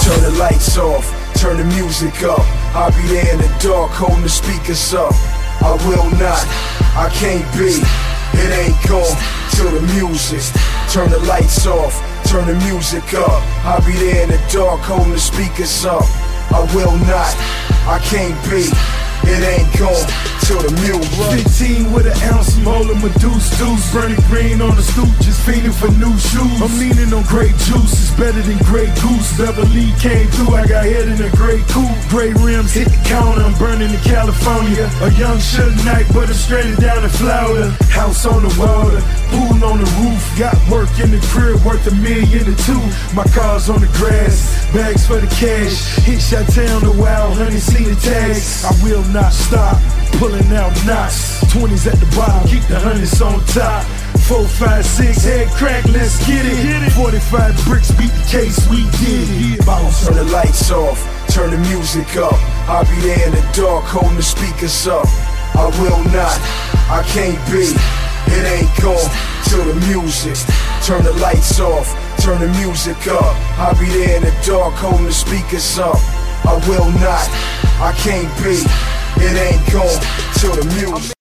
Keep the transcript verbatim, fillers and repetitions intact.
Turn the lights off, turn the music up. I'll be there in the dark, holding the speakers up. I will not, I can't be. It ain't gone till the music. Turn the lights off, turn the music up. I'll be there in the dark, holding the speakers up. I will not, I can't be. It ain't gone till the music. Fifteen with an ounce, I'm holding my deuce deuce. Burning green on the stoop, just fiending for new shoes. I'm leaning on grape juice, it's better than Grey Goose. Beverly came through, I got head in a gray coupe. Gray rims hit the counter, I'm burning in California. A young Suge Knight, but I'm stranded down in Florida. House on the water, pool on the roof. Got work in the crib, worth a million or two. My car's on the grass, bags for the cash. Hit shot town a while, honey, see the tags. I will not stop, pulling out knots. Twenties at the bottom, keep the hundreds on top. Four, five, six, head crack, let's get it. Forty-five bricks, beat the case, we did it. Boss. Turn the lights off, turn the music up. I'll be there in the dark, holding the speakers up. I will not, I can't be. It ain't gone till the music. Turn the lights off, turn the music up. I'll be there in the dark, holding the speakers up. I will not, I can't be. It ain't gone till the music.